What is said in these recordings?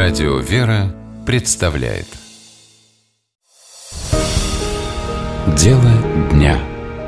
Радио «Вера» представляет Дело дня.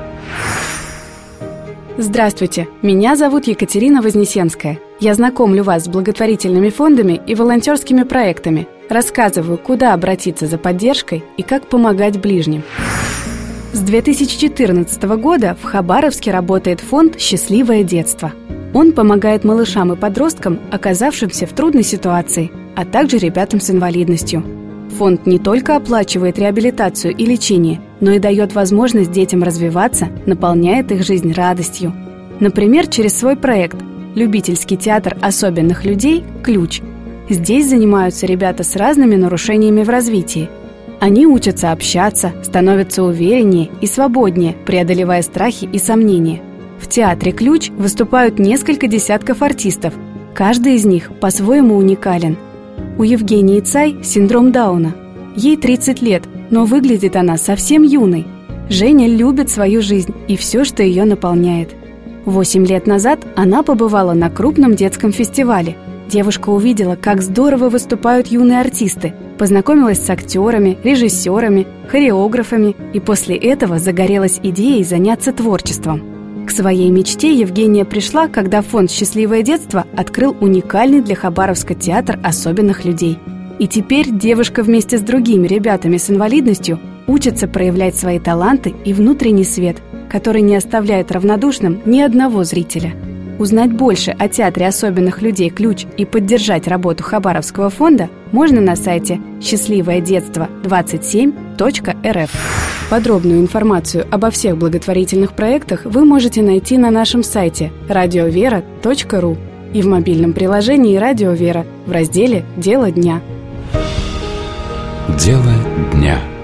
Здравствуйте, меня зовут Екатерина Вознесенская. Я знакомлю вас с благотворительными фондами и волонтерскими проектами, рассказываю, куда обратиться за поддержкой и как помогать ближним. С 2014 года в Хабаровске работает фонд «Счастливое детство». Он помогает малышам и подросткам, оказавшимся в трудной ситуации, а также ребятам с инвалидностью. Фонд не только оплачивает реабилитацию и лечение, но и дает возможность детям развиваться, наполняет их жизнь радостью. Например, через свой проект «Любительский театр особенных людей. Ключ». Здесь занимаются ребята с разными нарушениями в развитии. Они учатся общаться, становятся увереннее и свободнее, преодолевая страхи и сомнения. В театре «Ключ» выступают несколько десятков артистов. Каждый из них по-своему уникален. У Евгении Цай синдром Дауна. Ей 30 лет, но выглядит она совсем юной. Женя любит свою жизнь и все, что ее наполняет. 8 лет назад она побывала на крупном детском фестивале. Девушка увидела, как здорово выступают юные артисты, познакомилась с актерами, режиссерами, хореографами и после этого загорелась идеей заняться творчеством. К своей мечте Евгения пришла, когда фонд «Счастливое детство» открыл уникальный для Хабаровска театр особенных людей. И теперь девушка вместе с другими ребятами с инвалидностью учится проявлять свои таланты и внутренний свет, который не оставляет равнодушным ни одного зрителя. Узнать больше о театре особенных людей «Ключ» и поддержать работу Хабаровского фонда можно на сайте счастливоедетство27.рф. Подробную информацию обо всех благотворительных проектах вы можете найти на нашем сайте radiovera.ru и в мобильном приложении «Радио Вера» в разделе «Дело дня». Дело дня.